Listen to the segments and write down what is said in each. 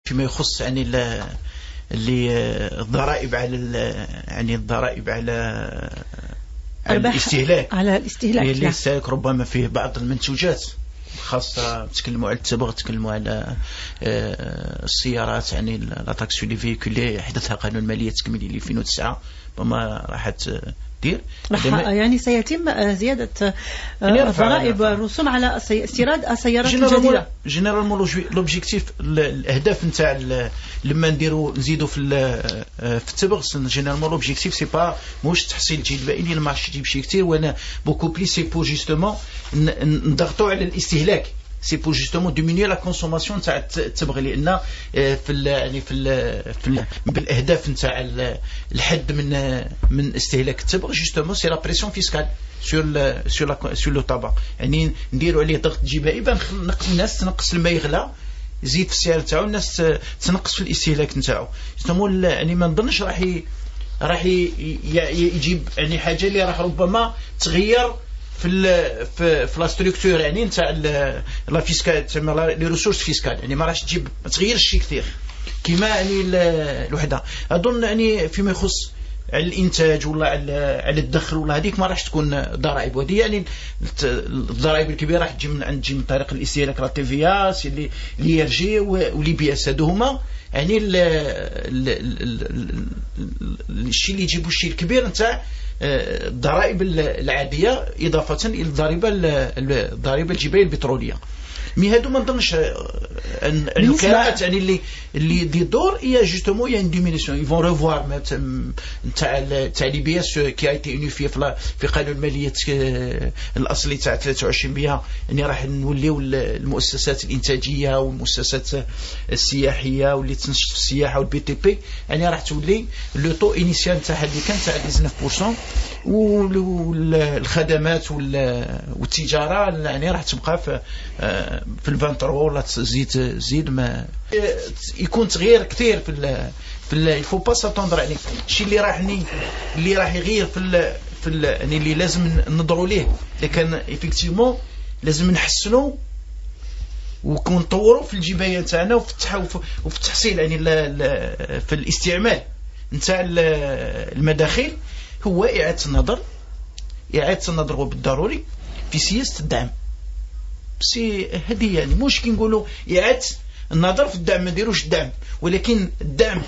فيما يخص يعني اللي الضرائب على يعني الضرائب على الاستهلاك، اللي يستهلك ربما فيه بعض المنتوجات خاصة. تكلموا على التبغ، تكلموا على السيارات، يعني لا تاكس سو لي فيكولي حدثها قانون المالية التكميلي ل 2009 وما راح دير يعني سيتم زيادة ضرائب الرسوم على استيراد السيارات الجديدة. جينيرالمون لوبجيكتيف الأهداف نتاع لما نزيدوا في التبغ، جينيرالمون لوبجيكتيف سي با موش تحصيل جيد بائني المارشي تجيب شي كثير، وانا بوكو بلي سي بو جوستومون نضغطوا على الاستهلاك، سي بو جوستومون ديمينيو لا كونسوماسيون تاع التبغ، لان يعني في بالاهداف نتاع الحد من استهلاك التبغ جوستومون سي لا بريسيون فيسكال سور لو طابق، يعني نديروا عليه ضغط جبائي بان الناس تنقص لما يغلى، يزيد في السعر تاعو، الناس تنقص في الاستهلاك نتاعو. جوستومون يعني ما نظنش راح يجيب يعني حاجه اللي راح ربما تغير في لا ستركتور يعني نتاع لا فيسكال تسمى لي ريسورس فيسكال، يعني ما راحش تجيب ما تغيرش شي كثير كيما يعني الوحده. اظن يعني فيما يخص على الانتاج ولا على الدخل ولا هذيك ما راحش تكون ضرائب، ودي يعني الضرائب الكبيره راح تجي من طريق الاستهلاك، لا تي في اس اللي يرجي ولي بي اس، هادو هما يعني الشيء اللي يجيبوا الشيء الكبير نتاع الضرائب العاديه اضافه الى الضريبه الجبائيه البتروليه. مي هادو ما نظنش الوكالات يعني اللي دي دور هي جوستومون هي ديمينيسيون يفون ريفوار تاع لي بي اس كي ايتي يونيفي في قانون الماليه الاصلي تاع 23 بها، يعني راح نوليو المؤسسات الانتاجيه والمؤسسات السياحيه واللي تنشط في السياحه والبي تي بي، يعني راح تولي لو طو انيسيال تاعها اللي كان تاع 19%، والخدمات والتجاره يعني راح تبقى في الفانتر ولا تزيد ما يكون تغيير كثير في يفو با ساتوندر يعني الشيء اللي راح يغير في يعني اللي لازم نضروا ليه، لكن ايفيكتيفمون لازم نحسنوا ونطوروا في الجبايه تاعنا وفي التحصيل يعني في الاستعمال نتاع المداخيل، هو اعاده النظر وبالضروري في سياسه الدعم. سي هذه يعني مش كي نقولوا إعادة النظر في الدعم، ما نديروش الدعم، ولكن الدعم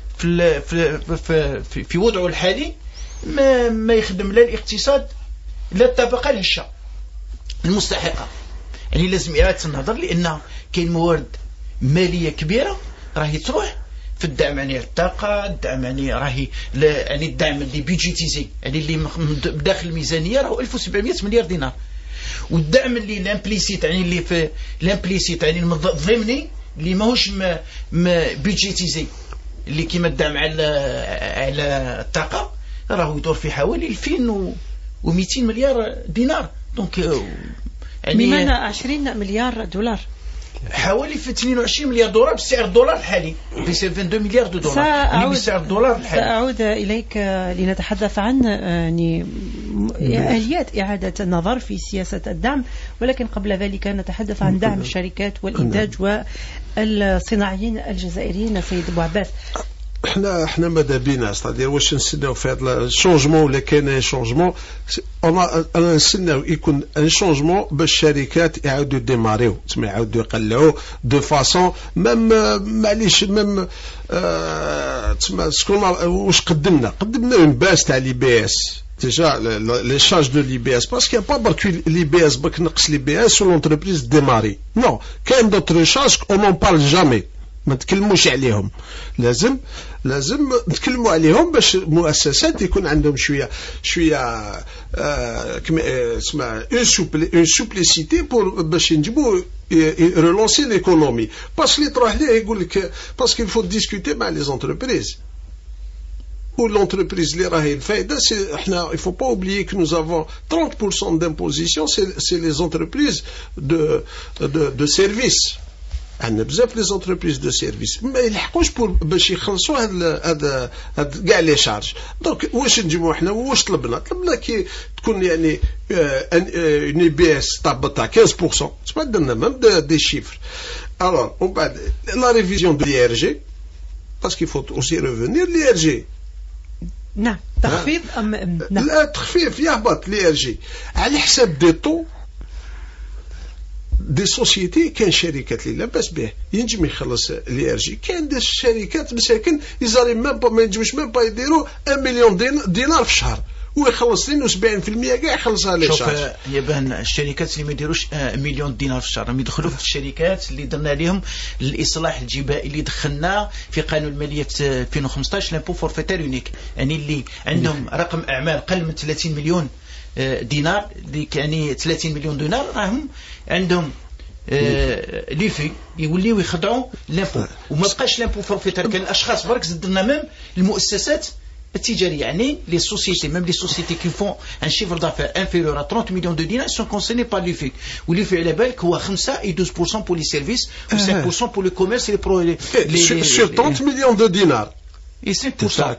في وضعه الحالي ما يخدم لا الاقتصاد لا الطبقة الهشة المستحقة، يعني لازم إعادة النظر، لأن كاين موارد مالية كبيرة راهي تروح في الدعم، يعني الطاقة، الدعم يعني راهي يعني الدعم اللي بيجيتيزي يعني اللي بداخل الميزانية راهو 1700 مليار دينار، والدعم اللي الامبليسيت يعني اللي في الامبليسيت يعني الضمني اللي ماهوش بيجيتيزي اللي كيما الدعم على الطاقه راهو يدور في حوالي 2200 مليار دينار، دونك يعني بمعنى 20 مليار دولار، حوالي في 22 مليار دولار بسعر الدولار الحالي، ب 22 مليار دولار يعني بسعر الدولار الحالي. سأعود إليك لنتحدث عن يعني آليات إعادة النظر في سياسة الدعم، ولكن قبل ذلك نتحدث عن دعم الشركات والإنتاج والصناعيين الجزائريين. سيد أبو عباس، احنا ماذا بينا ستادير واش نستناو في هذا الشونجمون ولا كاين شونجمون؟ انا نستناو يكون ان شونجمون باش الشركات يعاودوا ديماريو، تما يعاودوا يقلعوا دو فاصون ميم معليش ميم تما شكون واش قدمنا اون باس تاع لي بي اس déjà les charges de l'IBS parce qu'il n'y a pas barque l'IBS باك نقص l'IBS ou l'entreprise démarrer non كاين d'autres charges on n'en parle jamais ما نتكلموش عليهم، لازم نتكلموا عليهم باش المؤسسات يكون عندهم شويه اسمها اون سوبليسيتي بور باش نجيبوا ريلونسي ليكونومي، باش اللي تروح ليه يقول لك باسكو il faut discuter مع les entreprises ou l'entreprise اللي راهي الفائده سي احنا il faut pas oublier que nous avons 30% d'imposition c'est les entreprises de services. عندنا بزاف لي زونتربريز دو سيرفيس ما يلحقوش باش يخلصوا هذا كاع لي شارج. دونك واش نجيبوا احنا واش طلبنا كي تكون يعني ان بي اس طابطه 15% تما درنا ميم دي شيفر Alors, on parle de la révision de l'IRG, parce qu'il faut aussi revenir l'IRG. نعم تخفيض نعم. لا تخفيف يهبط l'IRG على حساب دي طو دي سوسيتي. كان شركات اللي لاباس به ينجم يخلص l'IRG، كان دي شركات مساكن يزاري ما ينجموش با يديروا 1 مليون دينار في الشهر، ويخلص 72% كاع يخلصها لي شهر. شوف يبان الشركات اللي ما يديروش 1 مليون دينار في الشهر راهم يدخلوا في الشركات اللي درنا لهم الاصلاح الجبائي اللي دخلنا في قانون الماليه في 2015 لامبو فورفيتير يونيك، يعني اللي عندهم رقم اعمال قل من 30 مليون دينار، اللي يعني 30 مليون دينار راهم عندهم ليفي يوليو يخضعوا لامبو، وما بقاش لامبو فورفيتير. كان الاشخاص برك زدنا ميم المؤسسات التجارية، يعني les sociétés, même les sociétés qui font un chiffre d'affaires inférieur à 30 millions de dinars sont concernées par l'IFIC. والIFIC على بالك هو 5 et 12% pour les services ou 5% pour le commerce et les sur 30 millions de dinars. Et 5%.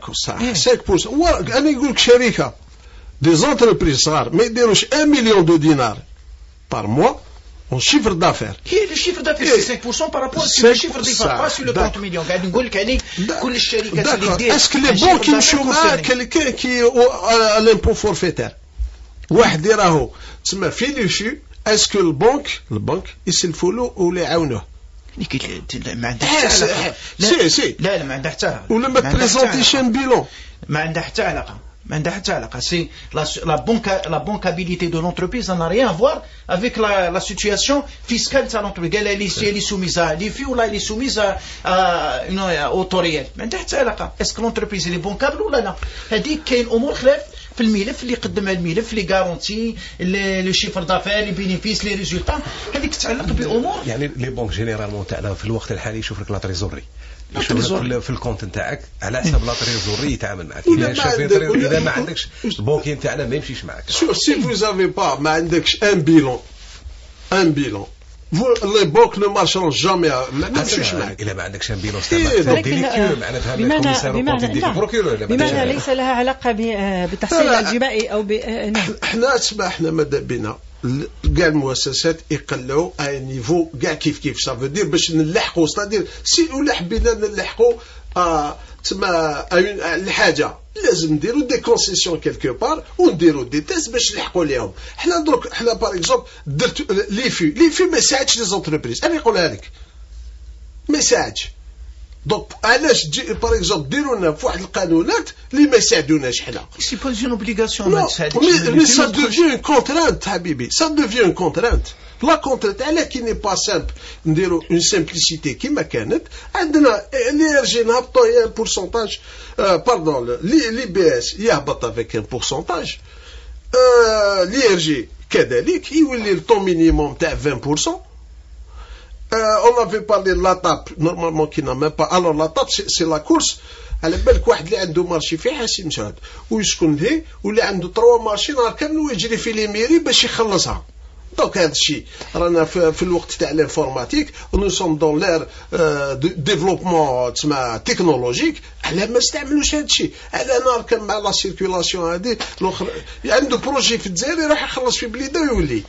5%. أنا يقولك شركة des entreprises صغار ما يديروش 1 million de dinars par mois en chiffre d'affaires. Qui est le chiffre d'affaires? C'est 5% par rapport au chiffre d'affaires, pas sur le 30 millions. قاعد نقول لك يعني كل الشركات اللي دير. Est-ce que les banques يمشوا مع quelqu'un qui à l'impôt forfaitaire؟ واحد اللي راهو تسمى فيليشي، est-ce que البنك يسلفوا له ولا يعاونوه؟ ما عندها حتى علاقة. لا ما عندها حتى علاقة. ولا ما بريزونتيش ان بيلون. ما عندها حتى علاقة. ما عندها حتى علاقة. C'est la bancabilité de l'entreprise, ça n'a rien à voir avec la situation fiscale de l'entreprise. Elle est soumise à l'IFI ou là elle est soumise au TORIEL. ما عندها حتى علاقة. Est-ce que l'entreprise elle est bancable ولا لا؟ هذيك كاين أمور خلاف في الملف اللي قدمها الملف اللي غارونتي لي شيفر دافير لي بينيفيس لي ريزولتا، هذيك تتعلق بأمور. يعني لي بونك جينيرالمون تاعنا في الوقت الحالي يشوف لك لا تريزوري في الكونت نتاعك على حسب لا تريزوري يتعامل معك. اذا ما عندكش البنكي نتاعنا ما يمشيش معك. سي فوز با ما عندكش ان بيلون les banques ne marcheront jamais. ما تمشيش معك الا ما عندكش ان بيلون معناتها بمعنى ليس لها علاقه بالتحصيل الجبائي او احنا ماذا بنا كاع المؤسسات يقلعوا اي نيفو كاع كيف سافو دير باش نلحقوا ستادير سي ولا حبينا نلحقوا تسمى الحاجه لازم نديروا دي كونسيسيون كيلكو بار ونديروا دي تيست باش نلحقوا ليهم. حنا درك حنا باغ اكزومبل درت لي ما يساعدش لي زونتربريز، انا نقولها لك ما يساعدش. دونك علاش تجي باغ اكزومبل ديروا لنا في واحد القانونات اللي ما يساعدوناش حنا؟ سي با اون اوبليغاسيون ما تساعدش، مي سا دوفيان كونترانت حبيبي، سا دوفيان كونترانت. لا كونترانت على كي ني با سامبل نديروا اون سامبليسيتي كيما كانت عندنا لي ار جي نهبطوا هي بورسونتاج باردون لي بي اس يهبط افيك ان بورسونتاج، لي ار جي كذلك يولي الطون مينيموم تاع 20%. on avait parlé de la TAP normalement qui n'a même pas. Alors la TAP c'est la course على بالك واحد اللي عنده مارشي فيه حاسين مشاهد ويسكن فيه واللي عنده 3 مارشي نهار كامل ويجري في لي ميري باش يخلصها. دونك هذا الشيء رانا في الوقت تاع الانفورماتيك ونو سوم دون لير ديفلوبمون تسمى تكنولوجيك. على ما استعملوش هذا الشيء على نهار كان مع لا سيركيلاسيون هذه الاخر عنده بروجي في الجزائر يروح يخلص في بليده ويولي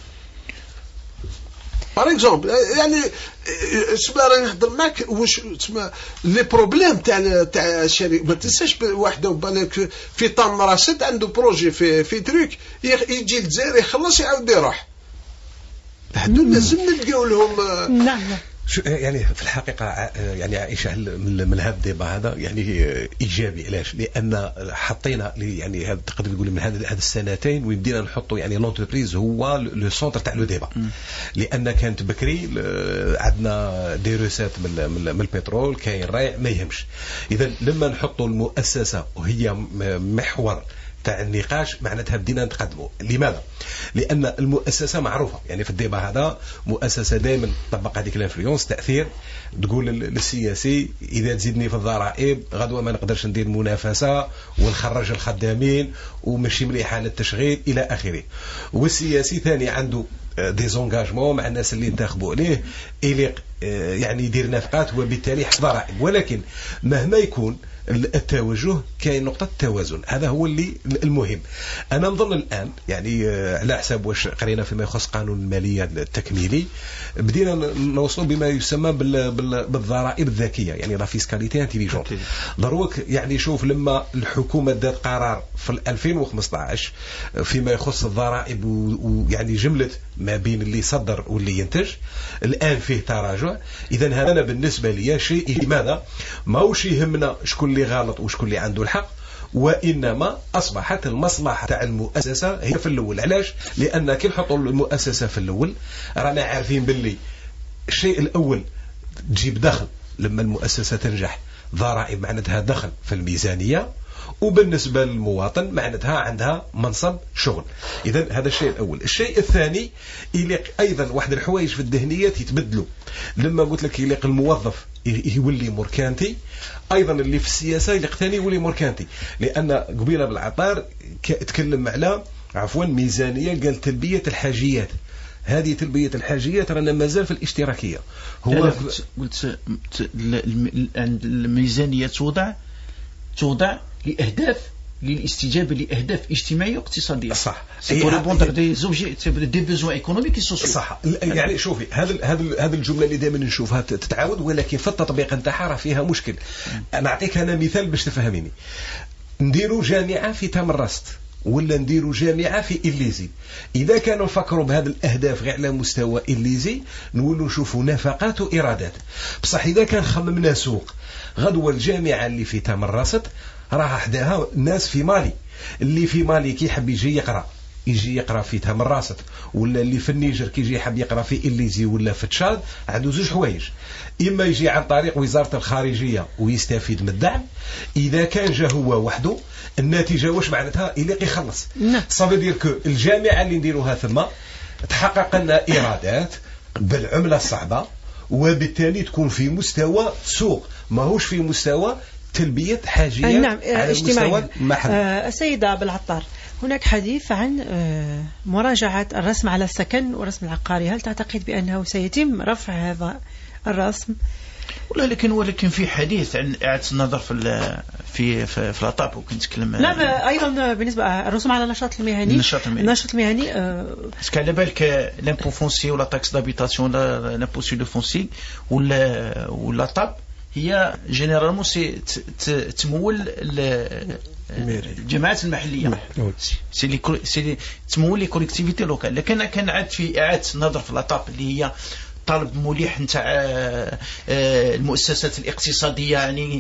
باغ اكزومبل. يعني اسمع راني نهضر معك واش تسمى لي بروبليم تاع الشركه. ما تنساش واحده بالك في طن راسد عنده بروجي في تروك يجي الجزائر يخلص يعاود يروح. هادو لازم نلقاو لهم. نعم يعني في الحقيقة يعني عائشة من هذا الديبا هذا يعني إيجابي. علاش؟ لأن حطينا يعني هذا تقدر تقول من هذه السنتين ويبدينا نحطوا يعني لونتربريز هو لو سونتر تاع لو ديبا. لأن كانت بكري عندنا دي روسات من البترول كاين رايع ما يهمش. إذا لما نحطوا المؤسسة وهي محور تاع النقاش معناتها بدينا نتقدموا. لماذا؟ لأن المؤسسة معروفة يعني في الديبا هذا مؤسسة دائما طبق هذيك الانفلونس تأثير. تقول للسياسي إذا تزيدني في الضرائب غدوة ما نقدرش ندير منافسة ونخرج الخدامين ومشي مليحة للتشغيل إلى آخره. والسياسي ثاني عنده ديزونجاجمون مع الناس اللي انتخبوا عليه إلي يعني يدير نفقات وبالتالي يحسب ضرائب. ولكن مهما يكون التوجه، كاين نقطة توازن. هذا هو اللي المهم. أنا نظن الآن يعني على حساب واش قرينا فيما يخص قانون المالية التكميلي، بدينا نوصل بما يسمى بالضرائب الذكية، يعني لا فيسكاليتي انتيليجونت. ضروك يعني شوف لما الحكومة دات قرار في 2015 فيما يخص الضرائب ويعني جملة ما بين اللي صدر واللي ينتج، الآن فيه تراجع. إذا هذا بالنسبة لي شيء لماذا ماوش يهمنا شكون اللي غلط وشكون اللي عنده الحق، وإنما أصبحت المصلحة تاع المؤسسة هي في الأول. علاش؟ لأن كي نحطوا المؤسسة في الأول رانا عارفين باللي الشيء الأول تجيب دخل. لما المؤسسة تنجح ضرائب معناتها دخل في الميزانية، وبالنسبة للمواطن معناتها عندها منصب شغل. إذن هذا الشيء الأول. الشيء الثاني يليق أيضا واحد الحوايج في الذهنيات يتبدلوا. لما قلت لك يليق الموظف يولي موركانتي، أيضا اللي في السياسة يليق ثاني يولي موركانتي. لأن قبيلة بالعطار تكلم على ميزانية، قال تلبية الحاجيات. هذه تلبية الحاجيات رانا مازال في الاشتراكية. هو قلت الميزانية توضع لأهداف للاستجابة لأهداف اجتماعية واقتصادية. صح. دي بيزوان ايكونوميك سوسيال. صح. يعني شوفي هذا الجملة اللي دائما نشوفها تتعاود، ولكن في التطبيق نتاعها راه فيها مشكل. نعطيك أنا مثال باش تفهميني. نديروا جامعة في تمرست ولا نديروا جامعة في إليزي، إذا كانوا نفكروا بهذه الأهداف غير على مستوى إليزي نقولوا نشوفوا نفقات وإيرادات. بصح إذا كان خممنا سوق غدوة الجامعة اللي في تمرست راه حداها الناس في مالي، اللي في مالي كي يحب يجي يقرأ في تمرست، ولا اللي في النيجر كي يجي يحب يقرأ في إليزي ولا في تشاد، عنده زوج حوايج. إما يجي عن طريق وزارة الخارجية ويستفيد من الدعم، إذا كان جا هو وحده النتيجة واش معناتها يليق يخلص. صافي دير كو الجامعة اللي نديروها ثم تحقق لنا إيرادات بالعملة الصعبة، وبالتالي تكون في مستوى سوق ماهوش في مستوى تلبية حاجيات على المستوى المحلي. السيدة بالعطار، هناك حديث عن مراجعة الرسم على السكن والرسم العقاري، هل تعتقد بأنه سيتم رفع هذا الرسم؟ ولكن في حديث عن إعادة النظر في الأطاب، وكنت نتكلم. لا أيضا بالنسبة الرسوم على النشاط المهني. النشاط المهني باسكو على بالك لامبو فونسي ولا تاكس دابيتاسيون ولا لامبو سور لو فونسي ولا طاب هي جينيرالمون تمول الجماعات المحلية، سي تمول لي كوليكتيفيتي لوكال. لكن كان عاد في إعادة النظر في الأطاب اللي هي طالب مليح نتاع المؤسسات الاقتصادية،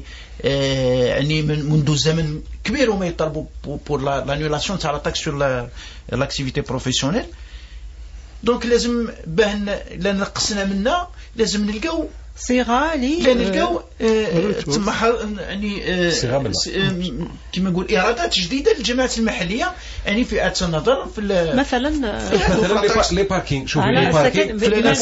يعني منذ زمن كبير وما يطالبوا بور لانيولاسيون تاع لا تاكس سور لاكتيفيتي بروفيسيونيل. دونك لازم باه لا نقصنا منا لازم نلقاو صيغه نلقاو يعني كما نقول ايرادات جديده للجماعات المحليه، يعني في اعاده النظر في مثلا لي باركينغ. شوف لي باركينغ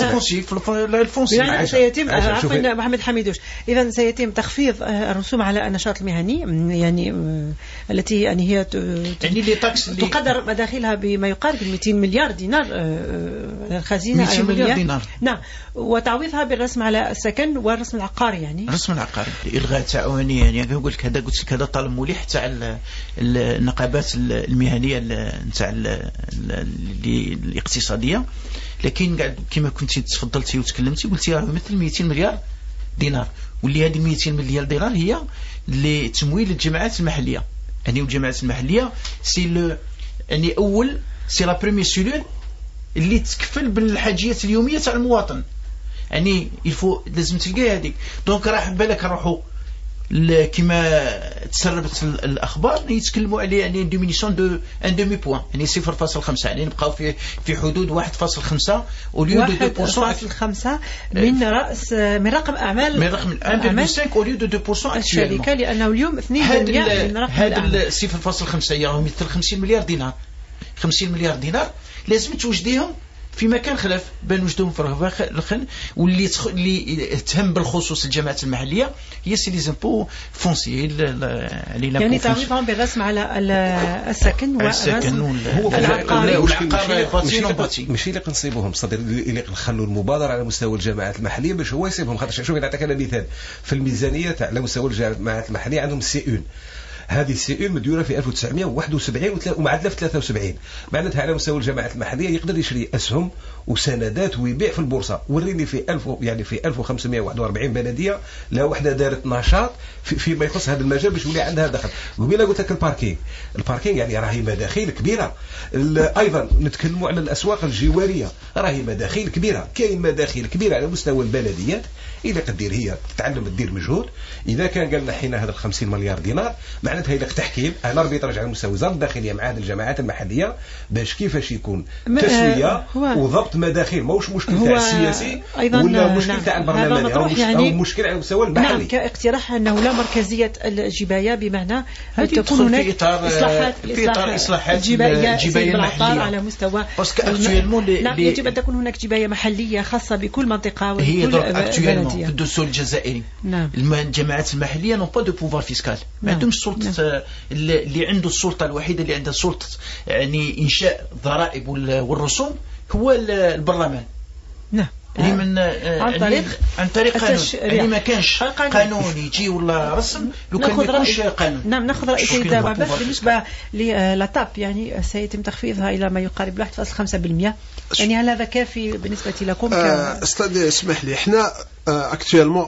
في الفونسي سيتم عفوا محمد حميدوش. اذا سيتم تخفيض الرسوم على النشاط المهني، يعني التي يعني هي يعني لي تاكس تقدر مداخلها بما يقارب 200 مليار دينار الخزينه 200 مليار دينار. نعم، وتعويضها بالرسم على السكن والرسم العقاري. يعني الرسم العقاري الغاء تاعو، يعني قلت لك هذا، قلت لك هذا طالب مليح تاع النقابات المهنيه تاع الاقتصاديه. لكن قاعد كما كنتي تفضلتي وتكلمتي قلتي راه مثل 200 مليار دينار، واللي هذه 200 مليار دينار هي لتمويل الجماعات المحليه. يعني الجماعات المحليه سي يعني اول سي لا بريمير سيلول اللي تكفل بالحاجيات اليوميه تاع المواطن. يعني يفو لازم تلقى هذيك. دونك راح بالك نروحوا كما تسربت الاخبار يتكلموا عليه، يعني ديمينيسيون دو ان دومي بوين، يعني 0.5، يعني نبقاو في حدود 1.5 اوليو دو 2.5 من رقم اعمال، من رقم 1.5 اوليو دو 2% الشركه، لانه اليوم 2 من رقم هذا 0.5 هي مثل 50 مليار دينار. 50 مليار دينار لازم توجديهم في مكان خلاف بان وجدهم في الخن، واللي تهم بالخصوص الجماعات المحليه هي سي لي زامبو فونسي، يعني تعويضهم بالرسم على السكن والعقار. ماشي اللي كنصيبوهم صدير اللي نخلوا المبادره على مستوى الجماعات المحليه باش هو يصيبهم. خاطر شوف نعطيك انا مثال في الميزانيه تاع على مستوى الجماعات المحليه عندهم سي 1. هذه السي 1 مديوره في 1971 ومعدله في 73. معناتها على مستوى الجماعات المحليه يقدر يشري اسهم وسندات ويبيع في البورصه. وريني في 1000 يعني في 1541 بلديه لا وحده دارت نشاط فيما يخص هذا المجال باش يولي عندها دخل. وبلا قلت لك الباركينغ يعني راهي مداخيل كبيره. ايضا نتكلموا على الاسواق الجواريه، راهي مداخيل كبيره. كاين مداخيل كبيره على مستوى البلديات اذا قدير هي تتعلم تدير مجهود. اذا كان قالنا حين هذا 50 مليار دينار معناتها الى تحكيم انا ربي ترجع على مستوى وزاره الداخليه مع هذه الجماعات المحليه باش كيفاش يكون تسويه وضبط مداخيل. ماهوش مشكل تاع السياسي ولا مشكل تاع البرلماني او مشكل على المستوى المحلي. نعم، كاقتراح انه لا مركزيه الجبايه، بمعنى تكون هناك اصلاحات الجبايه المحليه على مستوى. نعم، يجب ان تكون هناك جبايه محليه خاصه بكل منطقه وكل بلديه. في الدستور الجزائري نعم. الجماعات المحليه نو با دو بوفوار فيسكال، ما عندهمش سلطه. اللي عنده السلطه الوحيده اللي عندها سلطه يعني انشاء الضرائب والرسوم هو البرلمان. نعم، اللي من عن طريق قانون. يعني ما كانش قانون يجي ولا رسم لو كان ما يكونش قانون. نعم، ناخذ رأي سيد عباس بالنسبة للاتاب، يعني سيتم تخفيضها إلى ما يقارب 1.5%. يعني هل هذا كافي بالنسبة لكم؟ استاذ اسمح لي، احنا اكتويلمون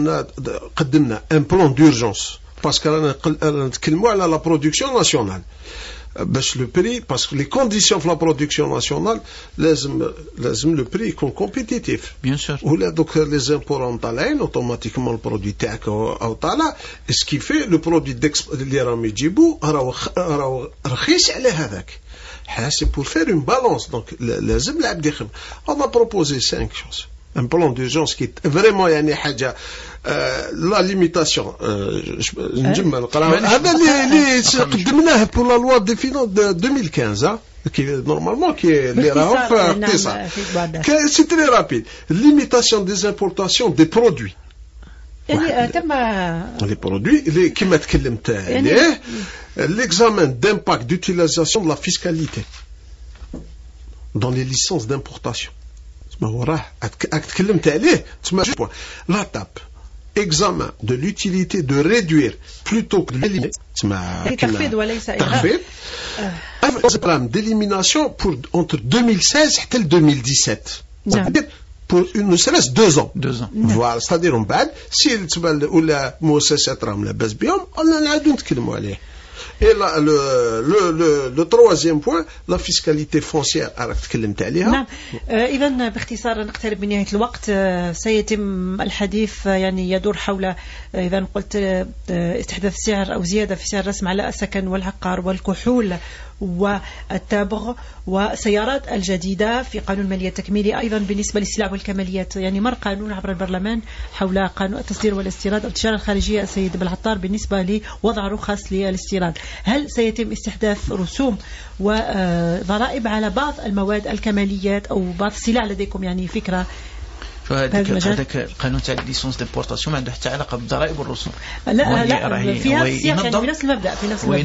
قدمنا ان بلان دورجونس باسكو رانا نتكلموا على لا برودكسيون ناسيونال باش لو بري، باسكو لي كونديسيون في لا برودكسيون ناسيونال لازم لو بري يكون كومبيتيتيف بيان سور. ولا دوك لي زامبور طالعين اوتوماتيكمون البرودوي تاعك او طالع اسكي في لو برودوي اللي راهم يجيبوا راهو رخيص على هذاك. حاسب بور فير اون بالانس. دونك لازم العبد يخدم. انا بروبوزي 5 شوز ان بلان دورجونس كي فريمون يعني حاجه لا ليميتاسيون نجمع نقرا هذا اللي قدمناه بور لا لوا دي فينانس 2015 كي نورمالمون كي اللي راهو في اقتصاد سي تري رابيد. ليميتاسيون دي امبورطاسيون دي برودوي، يعني تم لي برودوي اللي كما تكلمت عليه l'examen d'impact d'utilisation de la fiscalité dans les licences d'importation. ما هو راه تكلمت عليه تسمى لا تاب examen de l'utilité de réduire plutôt que de l'éliminer. تسمى تخفيض وليس تخفيض. programme d'élimination pour entre 2016 حتى 2017. pour ne serait-ce 2 ans. Voilà, c'est-à-dire من بعد سي تبان ولا مؤسسات راهم لاباس بهم ولا نعاودو نتكلموا عليه. Et le troisième point, la fiscalité foncière راك تكلمت عليها. نعم، إذن باختصار نقترب من نهاية الوقت. سيتم الحديث يعني يدور حول إذا قلت استحداث سعر أو زيادة في سعر الرسم على السكن والعقار والكحول والتابغ والسيارات الجديدة في قانون المالية التكميلي. أيضا بالنسبة للسلع والكماليات يعني مر قانون عبر البرلمان حول قانون التصدير والاستيراد أو التجارة الخارجية. السيد بالعطار بالنسبة لوضع رخص للاستيراد، هل سيتم استحداث رسوم وضرائب على بعض المواد الكماليات أو بعض السلع؟ لديكم يعني فكرة؟ هذاك القانون تاع ليسونس ديمبورطاسيون ما عنده حتى علاقة بالضرائب والرسوم. لا فيها يعني نفس المبدأ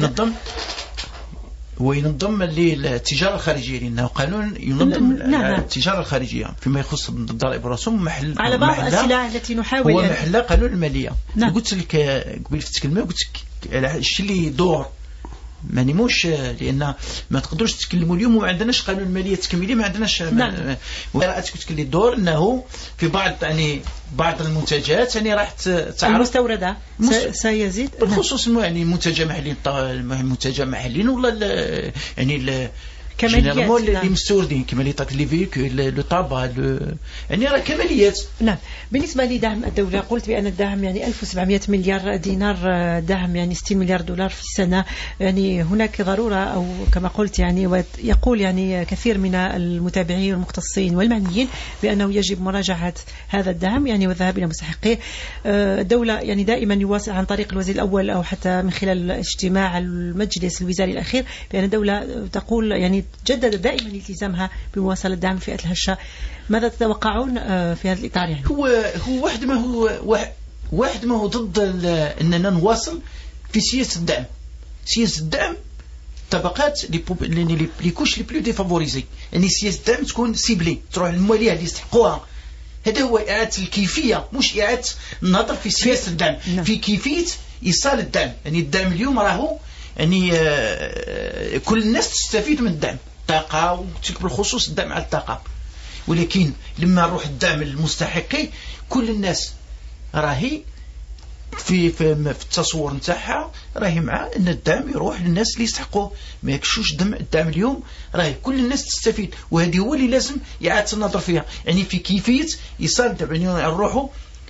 وينظم التجارة الخارجية، لأنه قانون ينظم التجارة الخارجية فيما يخص الضرائب والرسوم على بعض السلع التي نحاول هو محل قانون المالية. قلت لك قبل في الكلمة قلت لك الشيء اللي يدور ماني موش، لان ما تقدروش تتكلموا اليوم وما عندناش قانون الماليه التكميلي، ما عندناش وقراءتك تقول لي دور انه في بعض المنتجات يعني راح تعرض المستورده سيزيد بالخصوص يعني منتجات محليين ولا يعني كماليات اللي مستوردين كما لي فيكول لو طابا يعني راه كماليات. نعم. بالنسبه لدعم الدوله قلت بان الدعم يعني 1700 مليار دينار دعم يعني 60 مليار دولار في السنه. يعني هناك ضروره او كما قلت يعني ويقول يعني كثير من المتابعين والمختصين والمعنيين بانه يجب مراجعه هذا الدعم يعني والذهاب الى مستحقيه. الدوله يعني دائما يواصل عن طريق الوزير الاول او حتى من خلال اجتماع المجلس الوزاري الاخير بان الدوله تقول يعني تجدد دائما التزامها بمواصلة دعم فئة الهشة. ماذا تتوقعون في هذا الإطار؟ يعني هو واحد ما هو ضد أننا نواصل في سياسة الدعم. سياسة الدعم طبقات لي كوش لي بلو ديفافوريزي، يعني سياسة الدعم تكون سيبلي، تروح للمواليه اللي يستحقوها. هذا هو إعادة الكيفية، مش إعادة النظر في سياسة الدعم، في كيفية إيصال الدعم. يعني الدعم اليوم راهو يعني كل الناس تستفيد من الدعم، طاقة بالخصوص الدعم على الطاقة، ولكن لما نروح الدعم المستحقي كل الناس راهي في التصور نتاعها راهي مع ان الدعم يروح للناس اللي يستحقوه، ما يكشوش الدعم اليوم راهي كل الناس تستفيد، وهذه هو اللي لازم إعادة النظر فيها، يعني في كيفية إيصال الدعم. يعني نروحوا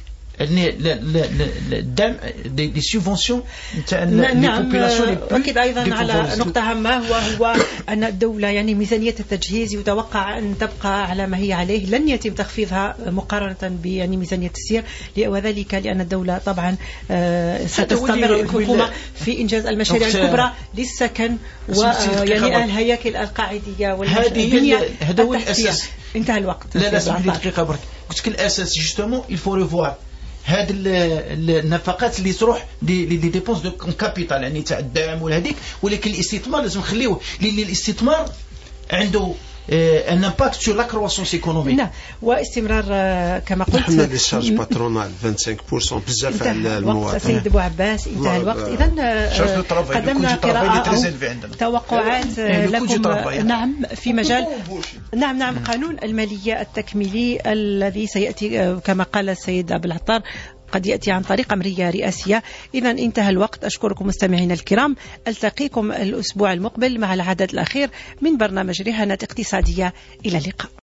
الدعم دي سيفونسيون نتاع البوبولاسيون. أكيد أيضا على نقطة هامة وهو أن الدولة يعني ميزانية التجهيز يتوقع أن تبقى على ما هي عليه، لن يتم تخفيضها مقارنة يعني ميزانية التسيير، وذلك لأن الدولة طبعا ستستمر الحكومة في إنجاز المشاريع الكبرى للسكن ويعني الهياكل القاعدية والبنية التحتية. انتهى الوقت. لا اسمح لي دقيقة برك. قلت لك الأساس جوستومون الفو ريفوار هذه النفقات اللي تروح لي ديبونس دو كابيتال، يعني تاع الدعم وهذيك، ولكن الاستثمار لازم نخليوه، لان الاستثمار عنده ان امباكت سور لا كرواسونس ايكونوميك. نعم، واستمرار كما قلت حنا لي شارج باترونال 25% بزاف على المواطن. سيد ابو عباس انتهى الوقت. اذا قدمنا قراءة توقعات لكم نعم في مجال نعم قانون المالية التكميلي الذي سيأتي كما قال السيد أبو العطار قد يأتي عن طريق أمرية رئاسية. إذا انتهى الوقت. أشكركم مستمعينا الكرام، ألتقيكم الأسبوع المقبل مع العدد الأخير من برنامج رهانات اقتصادية. إلى اللقاء.